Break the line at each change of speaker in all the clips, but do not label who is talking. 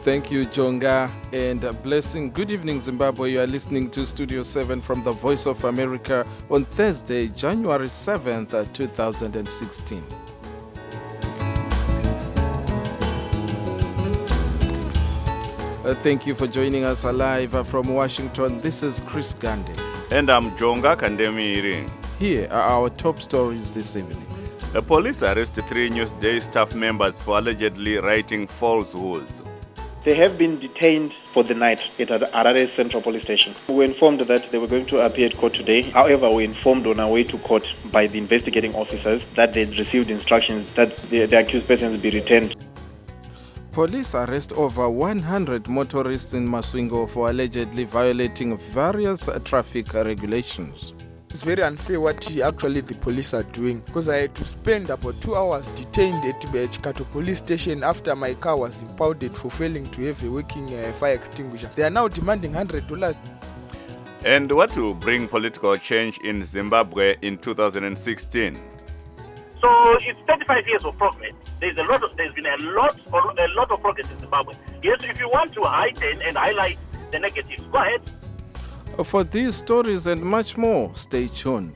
Thank you, Jonga, and blessing. Good evening, Zimbabwe. You are listening to Studio 7 from the Voice of America on Thursday, January 7th, 2016. Thank you for joining us live from Washington. This is Chris Gandhi.
And I'm Jonga Kandemiri.
Here are our top stories this evening.
The police arrested 3 Newsday staff members for allegedly writing falsehoods.
They have been detained for the night at Harare Central Police Station. We were informed that they were going to appear at court today. However, we were informed on our way to court by the investigating officers that they'd received instructions that the accused persons be retained.
Police arrest over 100 motorists in Masvingo for allegedly violating various traffic regulations.
It's very unfair what actually the police are doing, because I had to spend about 2 hours detained at Chikato police station after my car was impounded for failing to have a working fire extinguisher. They are now demanding $100.
And what will bring political change in Zimbabwe in 2016?
So it's 35 years of progress. There's been a lot of progress in Zimbabwe. Yes, if you want to heighten and highlight the negatives, go ahead.
For these stories and much more, stay tuned.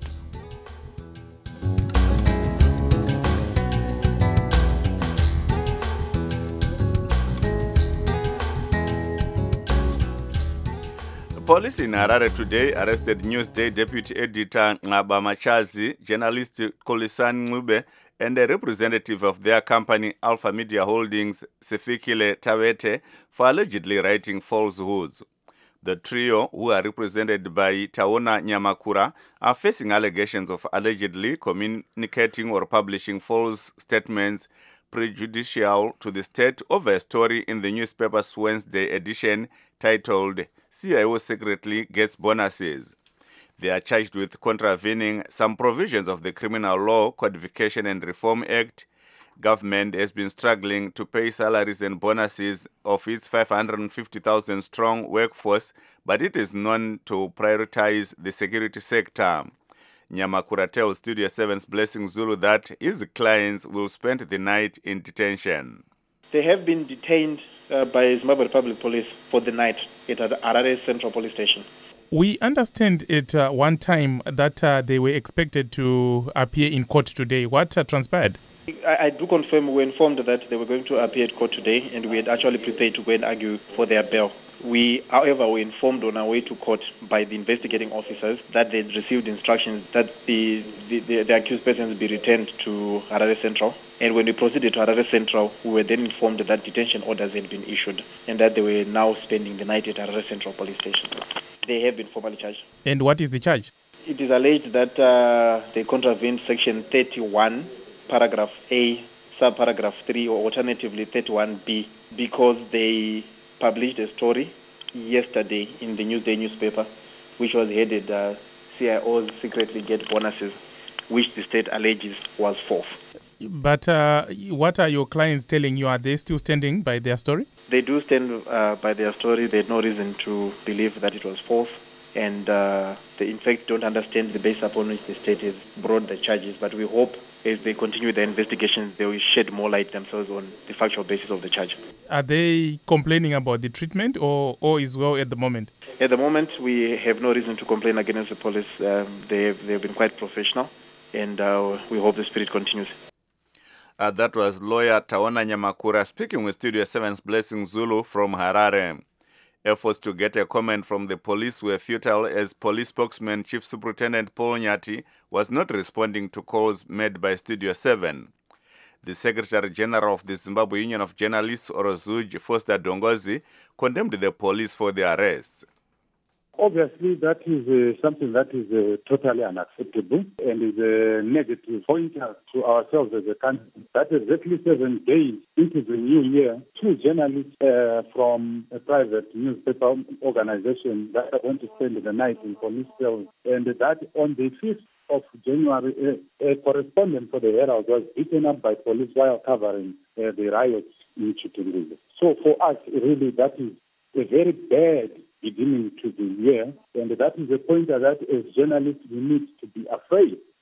Police in Harare today arrested Newsday deputy editor Ngaba Machazi, journalist Kolisan Ngube, and a representative of their company Alpha Media Holdings, Sifikile Tawete, for allegedly writing falsehoods. The trio, who are represented by Taona Nyamakura, are facing allegations of allegedly communicating or publishing false statements prejudicial to the state over a story in the newspaper's Wednesday edition titled CIO Secretly Gets Bonuses. They are charged with contravening some provisions of the Criminal Law Codification and Reform Act. Government has been struggling to pay salaries and bonuses of its 550,000 strong workforce, but it is known to prioritize the security sector. Nyamakura tells Studio 7's Blessing Zulu that his clients will spend the night in detention.
They have been detained by Zimbabwe Republic Police for the night at Harare Central Police Station.
We understand at one time that they were expected to appear in court today. What transpired?
I do confirm we were informed that they were going to appear at court today, and we had actually prepared to go and argue for their bail. We, however, were informed on our way to court by the investigating officers that they'd received instructions that the accused persons be returned to Harare Central. And when we proceeded to Harare Central, we were then informed that detention orders had been issued and that they were now spending the night at Harare Central Police Station. They have been formally charged.
And what is the charge?
It is alleged that they contravened Section 31, Paragraph A, Subparagraph 3, or alternatively 31B, because they published a story yesterday in the Newsday newspaper, which was headed CIOs Secretly Get Bonuses, which the state alleges was false.
But what are your clients telling you? Are they still standing by their story?
They do stand by their story. They had no reason to believe that it was false. And they, in fact, don't understand the basis upon which the state has brought the charges. But we hope, as they continue their investigations, they will shed more light themselves on the factual basis of the charge.
Are they complaining about the treatment or is well at the moment?
At the moment, we have no reason to complain against the police. They've been quite professional, and we hope the spirit continues.
That was lawyer Taona Nyamakura speaking with Studio 7's Blessing Zulu from Harare. Efforts to get a comment from the police were futile as police spokesman Chief Superintendent Paul Nyati was not responding to calls made by Studio 7. The Secretary General of the Zimbabwe Union of Journalists, Orozuj Foster Dongozi, condemned the police for the arrests.
Obviously, that is something that is totally unacceptable and is a negative pointer to ourselves as a country. That exactly 7 days into the new year, 2 journalists from a private newspaper organization that are going to spend the night in police cells, and that on the 5th of January, a correspondent for the Herald was beaten up by police while covering the riots in Chitungulu. So for us, really, that is a very bad beginning to the year, and that is a point that as journalists we need to be afraid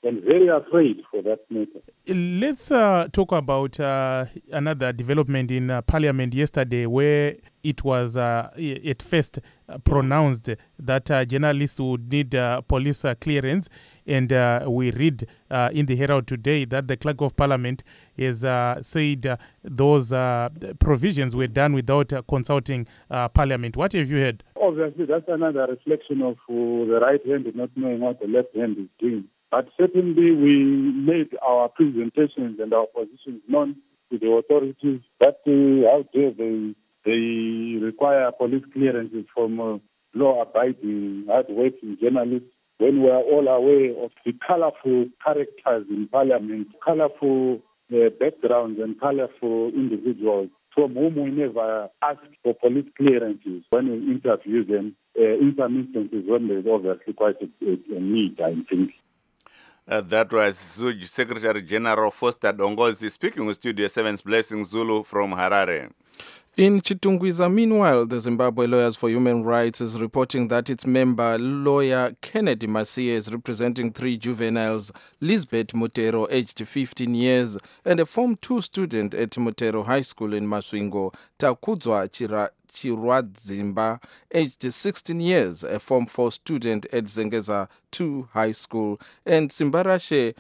and very afraid for that matter.
Let's talk about another development in Parliament yesterday, where it was at first pronounced that journalists would need police clearance. And we read in the Herald today that the Clerk of Parliament has said those provisions were done without consulting Parliament. What have you heard?
Obviously, that's another reflection of the right hand not knowing what the left hand is doing. But certainly we made our presentations and our positions known to the authorities that how dare they require police clearances from law-abiding, hard-working journalists when we are all aware of the colorful characters in Parliament, colorful backgrounds and colorful individuals from whom we never ask for police clearances when we interview them, in some instances when there's obviously quite a need, I think.
That was Zuj Secretary General Foster Dongozi speaking with Studio 7's Blessing Zulu from Harare.
In Chitungwiza, meanwhile, the Zimbabwe Lawyers for Human Rights is reporting that its member, lawyer Kennedy Masie, is representing 3 juveniles, Lisbeth Mutero, aged 15 years, and a Form 2 student at Mutero High School in Masvingo, Takudzwa Chirwadzimba, aged 16 years, a Form 4 student at Zengeza 2 High School, and Simbarashe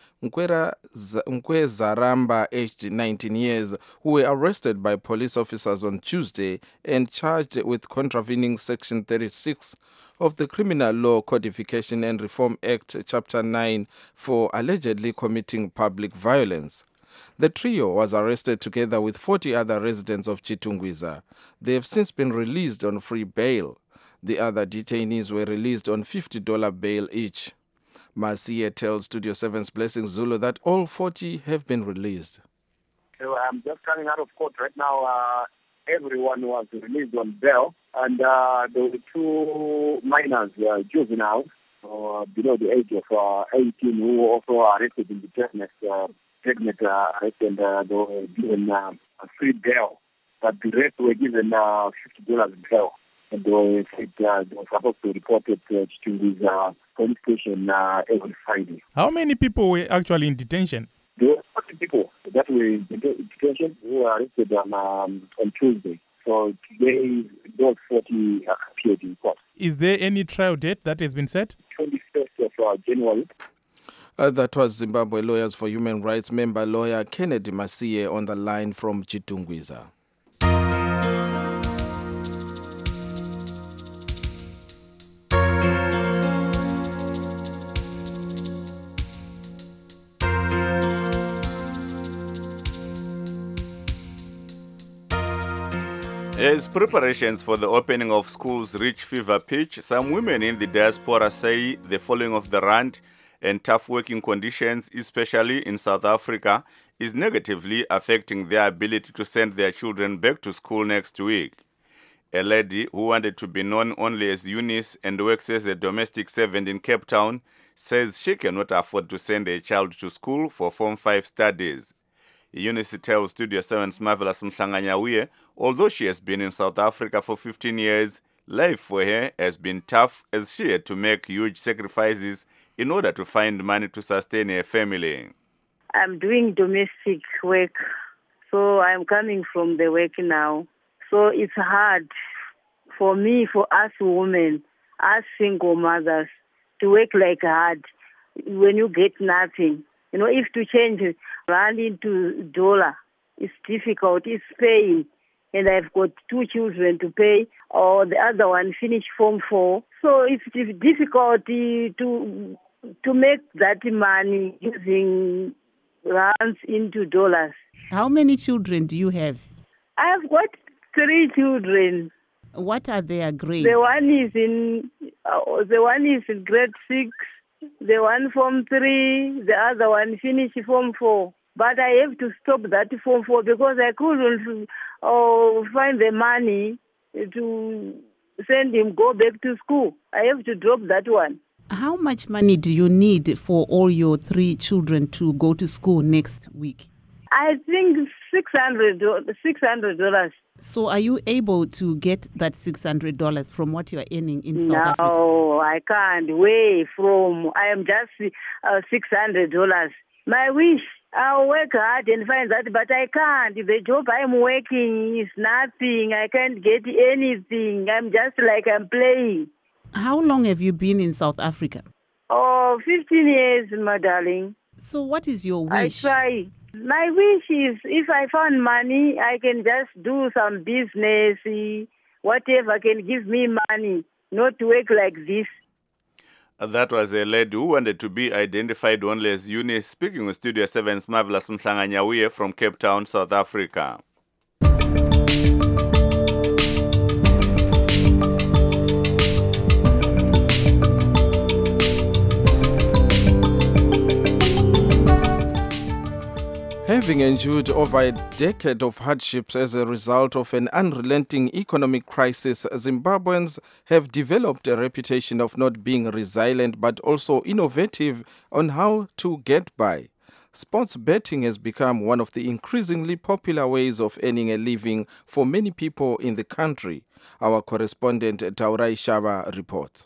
Nkwezaramba, aged 19 years, who were arrested by police officers on Tuesday and charged with contravening Section 36 of the Criminal Law Codification and Reform Act, Chapter 9, for allegedly committing public violence. The trio was arrested together with 40 other residents of Chitungwiza. They have since been released on free bail. The other detainees were released on $50 bail each. Masie tells Studio 7's Blessing Zulu that all 40 have been released.
So I'm just coming out of court right now. Everyone was released on bail, and there were 2 minors, juveniles, below the age of 18, who were also arrested in the pregnant arrest, and they were given a free bail. But the rest were given $50 bail, and they were supposed to report at Chitungwiza police station every Friday.
How many people were actually in detention?
There were 40 people that were in detention who were arrested on Tuesday. So today, those 40 appeared in court.
Is there any trial date that has been set?
21st of January.
That was Zimbabwe Lawyers for Human Rights member lawyer Kennedy Masie on the line from Chitungwiza.
As preparations for the opening of schools reach fever pitch, some women in the diaspora say the falling of the rand and tough working conditions, especially in South Africa, is negatively affecting their ability to send their children back to school next week. A lady who wanted to be known only as Eunice and works as a domestic servant in Cape Town says she cannot afford to send a child to school for Form 5 studies. Eunice tells Studio 7's Marvelous Mhlanganyawiye, although she has been in South Africa for 15 years, life for her has been tough as she had to make huge sacrifices in order to find money to sustain her family.
I'm doing domestic work, so I'm coming from the work now. So it's hard for me, for us women, us single mothers, to work like hard when you get nothing. You know, if to change rand into dollar, it's difficult, it's pain. And I've got 2 children to pay, or the other one finished Form 4. So it's difficult to make that money using rands into dollars.
How many children do you have?
I've got 3 children.
What are their grades?
The one is in grade 6. The one Form 3, the other one finished Form 4. But I have to stop that Form 4 because I couldn't find the money to send him go back to school. I have to drop that one.
How much money do you need for all your 3 children to go to school next week?
I think $600.
So are you able to get that $600 from what you are earning in South Africa?
No, I can't. I am just $600. My wish, I'll work hard and find that, but I can't. The job I'm working is nothing. I can't get anything. I'm just like I'm playing.
How long have you been in South Africa?
15 years, my darling.
So what is your wish?
I try. My wish is if I found money, I can just do some business, whatever can give me money, not to work like this.
That was a lady who wanted to be identified only as Eunice, speaking with Studio 7's Marvelous Mhlanga-Nyawiye from Cape Town, South Africa.
Having endured over a decade of hardships as a result of an unrelenting economic crisis, Zimbabweans have developed a reputation of not being resilient but also innovative on how to get by. Sports betting has become one of the increasingly popular ways of earning a living for many people in the country. Our correspondent Taurai Shaba reports.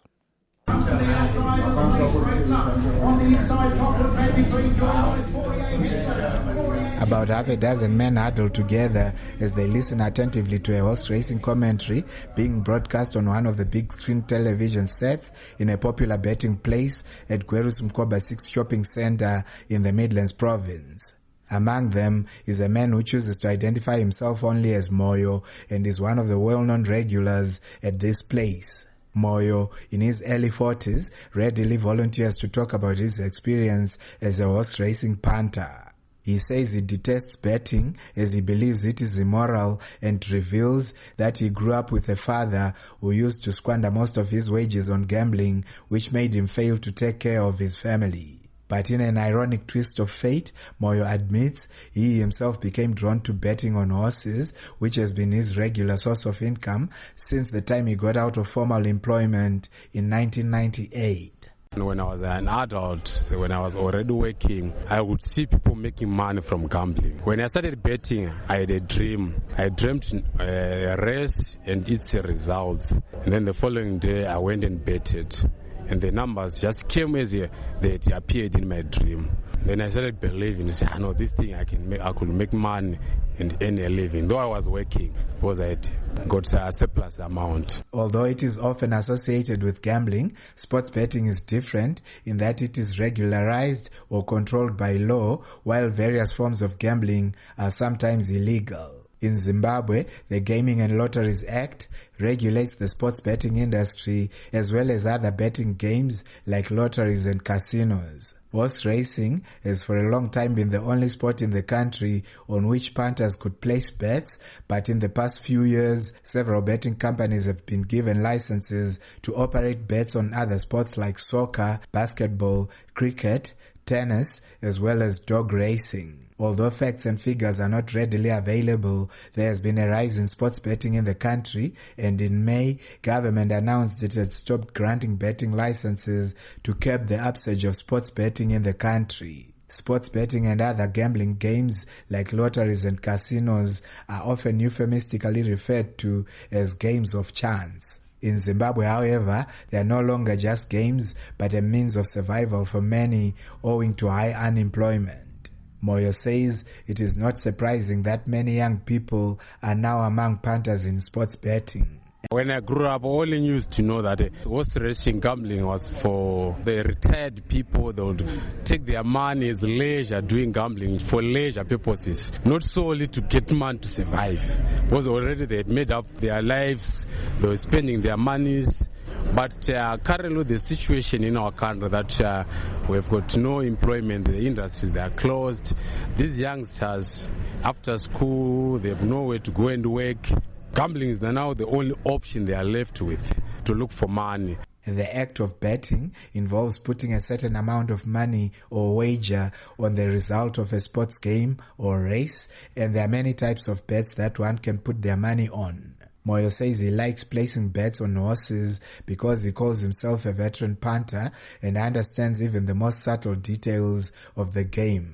About half a dozen men huddle together as they listen attentively to a horse racing commentary being broadcast on one of the big screen television sets in a popular betting place at Gwerus Mkoba 6 shopping center in the Midlands province. Among them is a man who chooses to identify himself only as Moyo and is one of the well-known regulars at this place. Moyo, in his early 40s, readily volunteers to talk about his experience as a horse racing punter. He says he detests betting as he believes it is immoral and reveals that he grew up with a father who used to squander most of his wages on gambling, which made him fail to take care of his family. But in an ironic twist of fate, Moyo admits he himself became drawn to betting on horses, which has been his regular source of income since the time he got out of formal employment in 1998.
When I was an adult, when I was already working, I would see people making money from gambling. When I started betting, I had a dream. I dreamt a race and its results. And then the following day, I went and betted. And the numbers just came as they appeared in my dream. Then I started believing, I know this thing I could make money and earn a living. Though I was working, because I had got a surplus amount.
Although it is often associated with gambling, sports betting is different in that it is regularized or controlled by law, while various forms of gambling are sometimes illegal. In Zimbabwe, the Gaming and Lotteries Act regulates the sports betting industry as well as other betting games like lotteries and casinos. Horse racing has for a long time been the only sport in the country on which punters could place bets, but in the past few years, several betting companies have been given licenses to operate bets on other sports like soccer, basketball, cricket, tennis, as well as dog racing. Although facts and figures are not readily available, there has been a rise in sports betting in the country, and in May, government announced it had stopped granting betting licenses to curb the upsurge of sports betting in the country. Sports betting and other gambling games like lotteries and casinos are often euphemistically referred to as games of chance. In Zimbabwe, however, they are no longer just games, but a means of survival for many owing to high unemployment. Moyo says it is not surprising that many young people are now among punters in sports betting.
When I grew up, I only used to know that horse racing gambling was for the retired people. They would take their money as leisure doing gambling for leisure purposes, not solely to get money to survive. Because already they had made up their lives, they were spending their monies. But currently the situation in our country that we've got no employment, the industries, they are closed. These youngsters, after school, they have nowhere to go and work. Gambling is now the only option they are left with to look for money.
The act of betting involves putting a certain amount of money or wager on the result of a sports game or race, and there are many types of bets that one can put their money on. Moyo says he likes placing bets on horses because he calls himself a veteran punter and understands even the most subtle details of the game.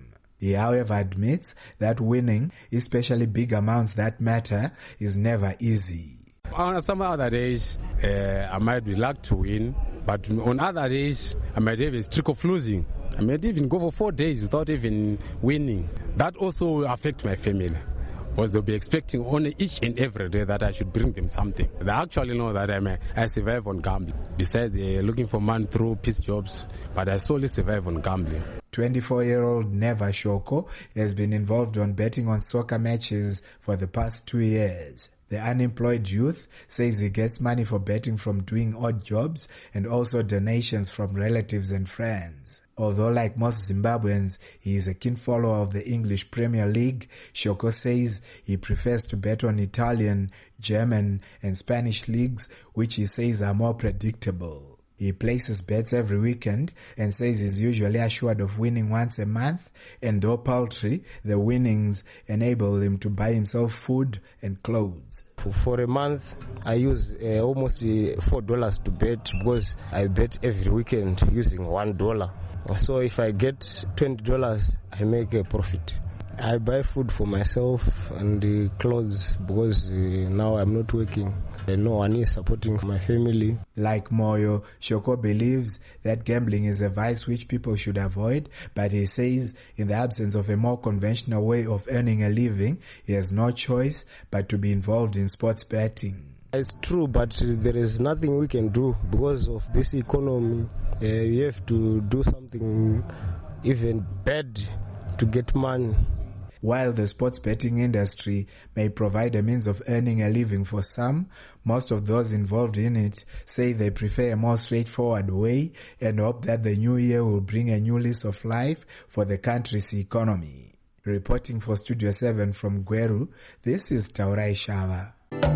He, however, admits that winning, especially big amounts that matter, is never easy.
On some other days, I might be lucky to win, but on other days, I might have a streak of losing. I might even go for 4 days without even winning. That also will affect my family, because they'll be expecting on each and every day that I should bring them something. They actually know that I survive on gambling. Besides, they're looking for money through piece jobs, but I solely survive on gambling.
24-year-old Neva Shoko has been involved on betting on soccer matches for the past 2 years. The unemployed youth says he gets money for betting from doing odd jobs and also donations from relatives and friends. Although like most Zimbabweans, he is a keen follower of the English Premier League, Shoko says he prefers to bet on Italian, German and Spanish leagues, which he says are more predictable. He places bets every weekend and says he's usually assured of winning once a month, and though paltry, the winnings enable him to buy himself food and clothes.
For a month, I use almost $4 to bet, because I bet every weekend using $1. So if I get $20, I make a profit. I buy food for myself and clothes, because now I'm not working. No one is supporting my family.
Like Moyo, Shoko believes that gambling is a vice which people should avoid, but he says in the absence of a more conventional way of earning a living, he has no choice but to be involved in sports betting.
It's true, but there is nothing we can do because of this economy. You have to do something even bad to get money.
While the sports betting industry may provide a means of earning a living for some, most of those involved in it say they prefer a more straightforward way and hope that the new year will bring a new lease of life for the country's economy. Reporting for Studio 7 from Gweru, this is Taurai Shava.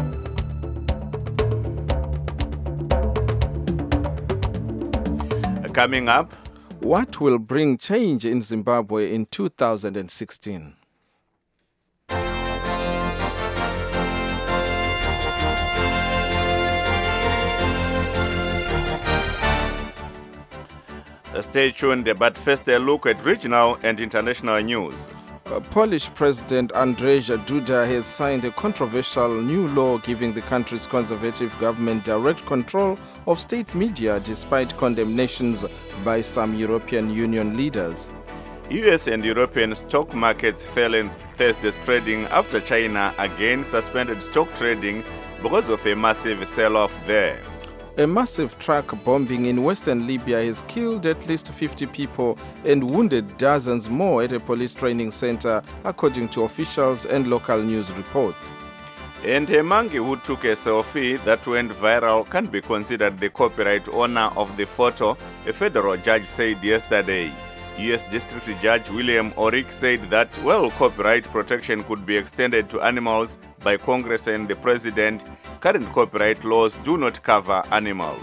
Coming up,
what will bring change in Zimbabwe in 2016?
Stay tuned, but first a look at regional and international news.
Polish President Andrzej Duda has signed a controversial new law giving the country's conservative government direct control of state media despite condemnations by some European Union leaders.
US and European stock markets fell in Thursday's trading after China again suspended stock trading because of a massive sell-off there.
A massive truck bombing in western Libya has killed at least 50 people and wounded dozens more at a police training center, according to officials and local news reports.
And a monkey who took a selfie that went viral can be considered the copyright owner of the photo, a federal judge said yesterday. U.S. District Judge William Orick said that while copyright protection could be extended to animals by Congress and the President, current copyright laws do not cover animals.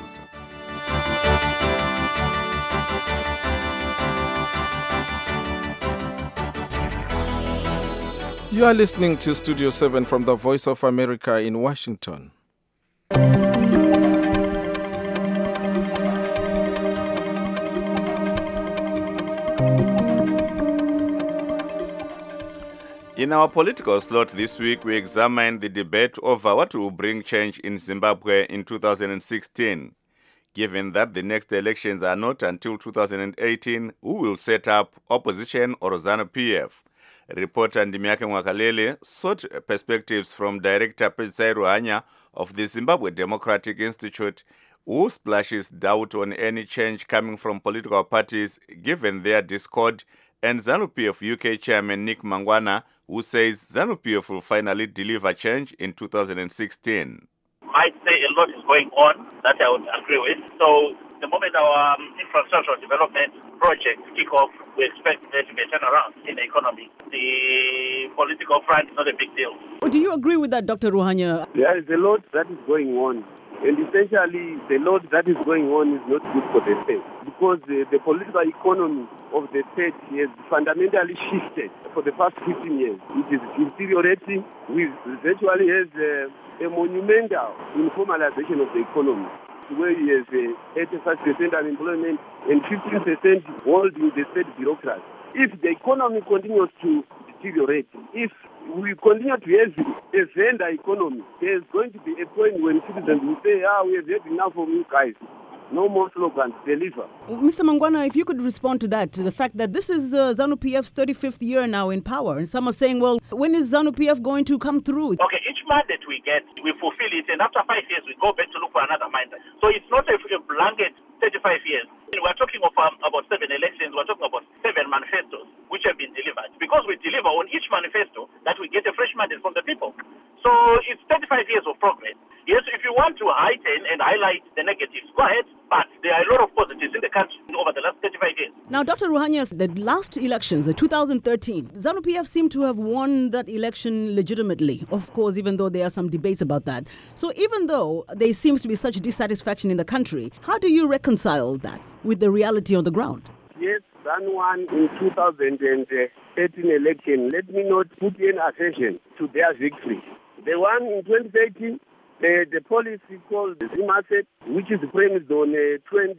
You are listening to Studio 7 from the Voice of America in Washington.
In our political slot this week, we examine the debate over what will bring change in Zimbabwe in 2016. Given that the next elections are not until 2018, who will set up opposition or ZANU-PF? Reporter Ndimiake Mwakalele sought perspectives from Director Petsai Ruhanya of the Zimbabwe Democratic Institute, who splashes doubt on any change coming from political parties given their discord, and ZANU-PF UK Chairman Nick Mangwana, who says ZANU-PF will finally deliver change in 2016.
I'd say a lot is going on that I would agree with. So the moment our infrastructural development projects kick off, we expect there to be a turnaround in the economy. The political front is not a big deal.
Do you agree with that, Dr. Ruhanya?
There is a lot that is going on. And essentially, the lot that is going on is not good for the state because the political economy of the state has fundamentally shifted for the past 15 years. It is deteriorating, which virtually has a monumental informalization of the economy, where he has 85% unemployment and 15% holding the state bureaucracy.
if the economy continues to deteriorate, if we continue to have a vendor economy, there's going to be a point when citizens will say, we have had enough of you guys. No more slogans, deliver.
Mr. Mangwana, if you could respond to that, to the fact that this is ZANU-PF's 35th year now in power, and some are saying, well, when is ZANU-PF going to come through?
Okay, each mandate we get, we fulfill it, and after 5 years, we go back to look for another mandate. So it's not a blanket 35 years. We're talking of about 7 elections, we're talking about 7 manifestos which have been delivered. Because we deliver on each manifesto, that we get a fresh mandate from the people. So it's 35 years of progress. Yes, if you want to heighten and highlight the negatives, go ahead, but there are a lot of positives in the country over the last 35 years.
Now, Dr. Ruhanya, the last elections, the 2013, ZANU-PF seemed to have won that election legitimately, of course, even though there are some debates about that. So even though there seems to be such dissatisfaction in the country, how do you reconcile that with the reality on the ground?
Yes, ZANU won in 2013 election. Let me not put any assertion to their victory. They won in 2013. The policy called ZIMASET, which is premised on a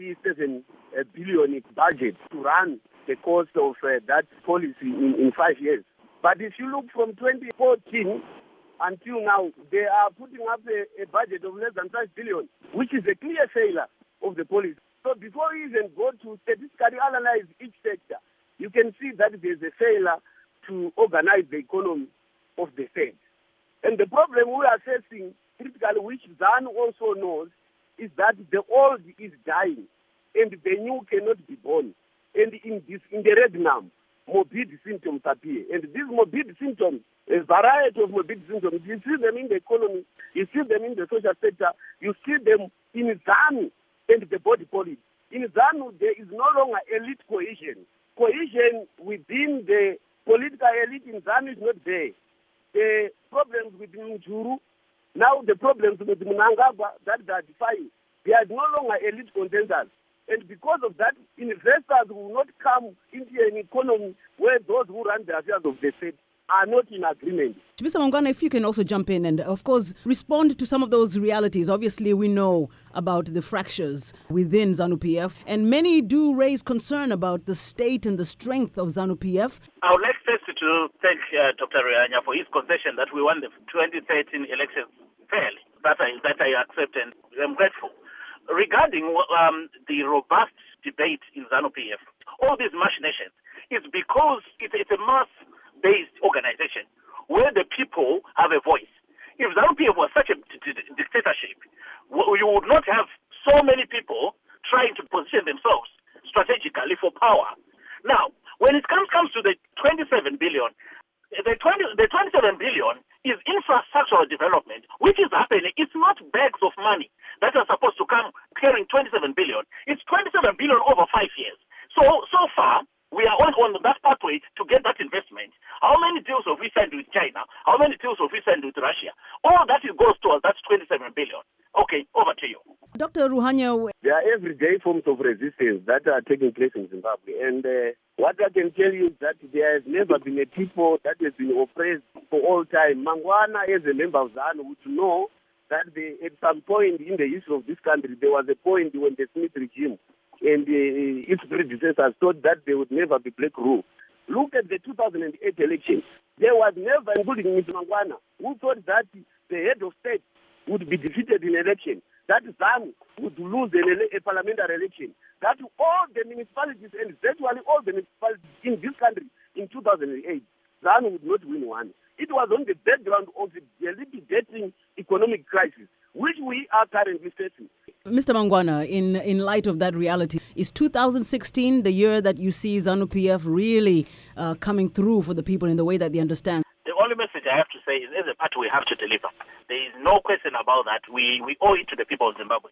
27 billion budget to run the cost of that policy in 5 years. But if you look from 2014 until now, they are putting up a budget of less than 5 billion, which is a clear failure of the policy. So before you even go to statistically analyze each sector, you can see that there's a failure to organize the economy of the state. And the problem we are facing critically, which ZANU also knows, is that the old is dying and the new cannot be born. And in the regnum, morbid symptoms appear. And these morbid symptoms, a variety of morbid symptoms, you see them in the economy, you see them in the social sector, you see them in ZANU and the body policy. In ZANU, there is no longer elite cohesion. Cohesion within the political elite in ZANU is not there. The problems with Mjuru, now the problems with Mnangagwa that they are defining, there is no longer elite consensus. And because of that, investors will not come into an economy where those who run the affairs of the state are not in agreement.
Mr. Mangwana, if you can also jump in and, of course, respond to some of those realities. Obviously, we know about the fractures within ZANU-PF, and many do raise concern about the state and the strength of ZANU-PF.
I would like first to thank Dr. Ruhanya for his concession that we won the 2013 elections fairly. That I accept, and I'm grateful. Regarding the robust debate in ZANU-PF, all these machinations is because it's a mass-based organization where the people have a voice. If ZANU-PF was such a dictatorship, you would not have so many people trying to position themselves strategically for power. Now, when it comes to the 27 billion, the 27 billion is infrastructural development, which is happening. It's not bags of money that are supposed to come carrying 27 billion. It's 27 billion over 5 years. So far, we are on that pathway to get that investment. How many deals have we signed with China? How many deals have we signed with Russia? All that goes towards that 27 billion. Okay, over to you.
Dr. Ruhanya,
there are everyday forms of resistance that are taking place in Zimbabwe. And what I can tell you is that there has never been a people that has been oppressed for all time. Mangwana, as a member of ZANU, would know that at some point in the history of this country, there was a point when the Smith regime and its predecessors thought that there would never be black rule. Look at the 2008 election. There was never, including Mr. Mangwana, who thought that the head of state would be defeated in election, that ZANU would lose a parliamentary election, that all the municipalities and virtually all the municipalities in this country in 2008, ZANU would not win one. It was on the background of the debilitating economic crisis, which we are currently facing.
Mr. Mangwana, in light of that reality, is 2016 the year that you see ZANU-PF really coming through for the people in the way that they understand?
The only message I have to say is, as a party, we have to deliver. There is no question about that. We owe it to the people of Zimbabwe.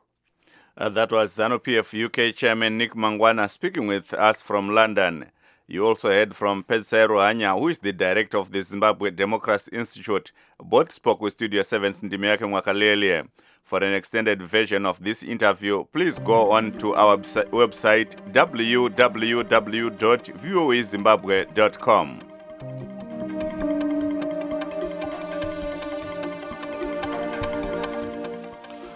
That was ZANU-PF UK Chairman Nick Mangwana speaking with us from London. You also heard from Petsai Ruhanya, who is the director of the Zimbabwe Democracy Institute. Both spoke with Studio 7's Ndimiake Mwakalele. For an extended version of this interview, please go on to our website www.voazimbabwe.com.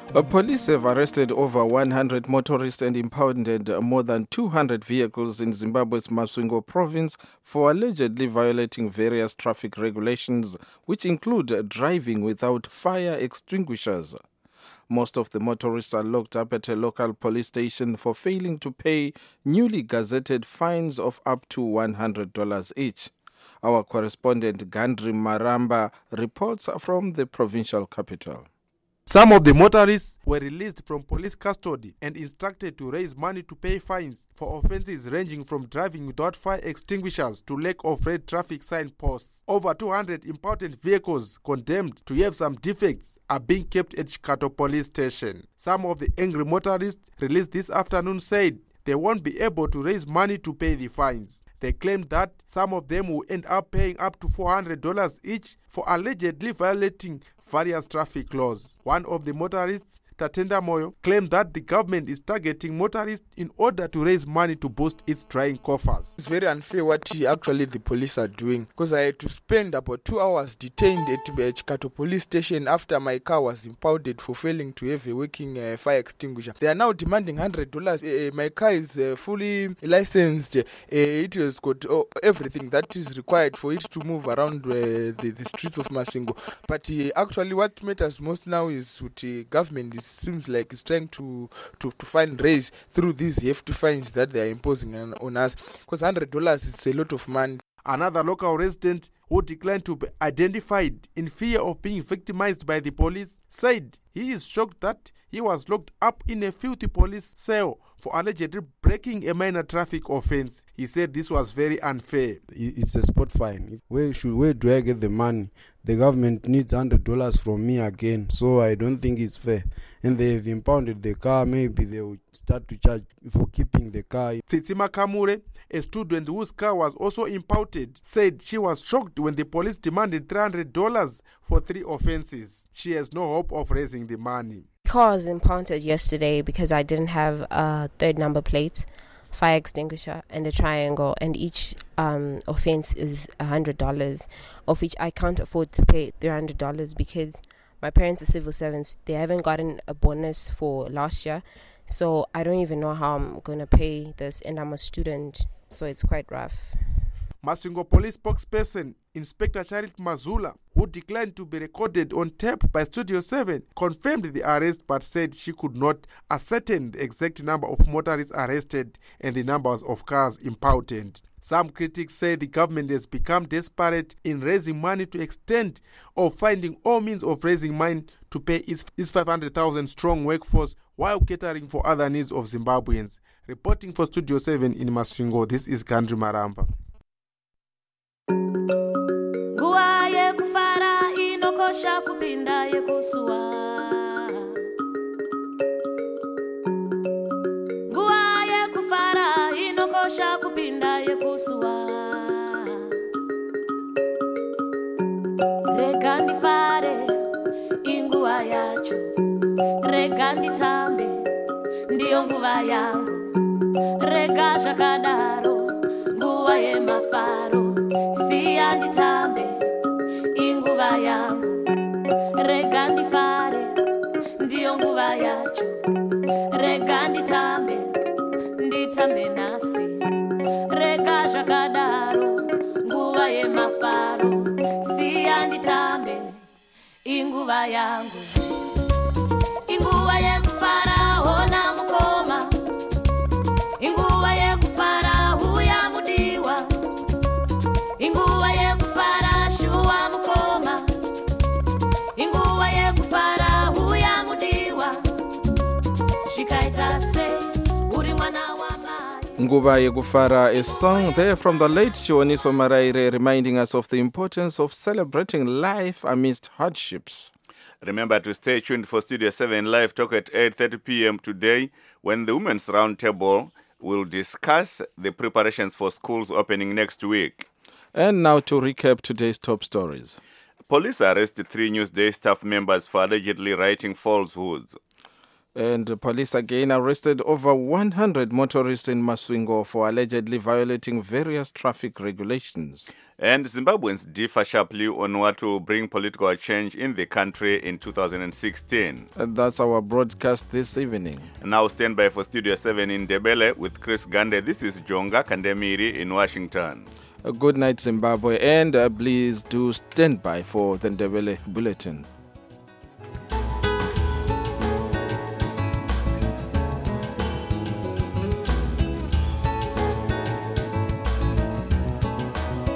Police have arrested over 100 motorists and impounded more than 200 vehicles in Zimbabwe's Masvingo province for allegedly violating various traffic regulations, which include driving without fire extinguishers. Most of the motorists are locked up at a local police station for failing to pay newly gazetted fines of up to $100 each. Our correspondent Gandri Maramba reports from the provincial capital.
Some of the motorists were released from police custody and instructed to raise money to pay fines for offences ranging from driving without fire extinguishers to lack of red traffic sign posts. Over 200 impounded vehicles condemned to have some defects are being kept at Chikato police station. Some of the angry motorists released this afternoon said they won't be able to raise money to pay the fines. They claimed that some of them will end up paying up to $400 each for allegedly violating various traffic laws. One of the motorists, Tatenda Moyo, claimed that the government is targeting motorists in order to raise money to boost its drying coffers.
It's very unfair what actually the police are doing, because I had to spend about 2 hours detained at Chikato police station after my car was impounded for failing to have a working fire extinguisher. They are now demanding $100. My car is fully licensed. It has got everything that is required for it to move around the streets of Masvingo. But actually what matters most now is with the government seems like it's trying to find raise through these hefty fines that they are imposing on us, because $100 is a lot of money.
Another local resident who declined to be identified in fear of being victimized by the police said he is shocked that he was locked up in a filthy police cell for allegedly breaking a minor traffic offense. He said this was very unfair.
It's a spot fine. Where do I get the money? The government needs $100 from me again, so I don't think it's fair. And they've impounded the car, maybe they will start to charge for keeping the car.
Tsitsima Kamure, a student whose car was also impounded, said she was shocked when the police demanded $300 for 3 offenses. She has no hope of raising the money.
The car was impounded yesterday because I didn't have a 3rd number plate, fire extinguisher and a triangle, and each offense is $100, of which I can't afford to pay $300 because my parents are civil servants. They haven't gotten a bonus for last year, so I don't even know how I'm going to pay this, and I'm a student, so it's quite rough.
Masvingo police spokesperson Inspector Charit Mazula, who declined to be recorded on tape by Studio 7, confirmed the arrest but said she could not ascertain the exact number of motorists arrested and the numbers of cars impounded. Some critics say the government has become desperate in raising money to extent of finding all means of raising money to pay its 500,000 strong workforce while catering for other needs of Zimbabweans. Reporting for Studio 7 in Masvingo, this is Gandri Maramba.
Nguwa yekufara inokosha kupinda yekusua. Nguwa yekufara inokosha kupinda yekusua. Rega ndifare inguwa yacho, rega nditambe ndiyo nguva yangu, rega zvakadaro nguva yemafaro. Siya nditambe inguva yangu, rega ndifare ndiyo nguva yacho, rega nditambe nasi, rega zvakadaro nguva yemafaro. Siya nditambe inguva yangu, inguva yekufara ona mukoma, inguva yekufara huya mudiwa, inguva yekufara shuwa mukoma, inguva yekufara huya mudiwa, shikaita se uri mwana wa mai.
Nguva yekufara, a song there from the late Chioniso Maraire, reminding us of the importance of celebrating life amidst hardships.
Remember to stay tuned for Studio 7 Live Talk at 8:30 p.m. today, when the Women's Roundtable will discuss the preparations for schools opening next week.
And now to recap today's top stories.
Police arrested 3 Newsday staff members for allegedly writing falsehoods.
And police again arrested over 100 motorists in Masvingo for allegedly violating various traffic regulations.
And Zimbabweans differ sharply on what will bring political change in the country in 2016.
And that's our broadcast this evening.
Now stand by for Studio 7 in Ndebele with Chris Gande. This is Jonga Kandemiri in Washington.
Good night, Zimbabwe, and please do stand by for the Ndebele Bulletin.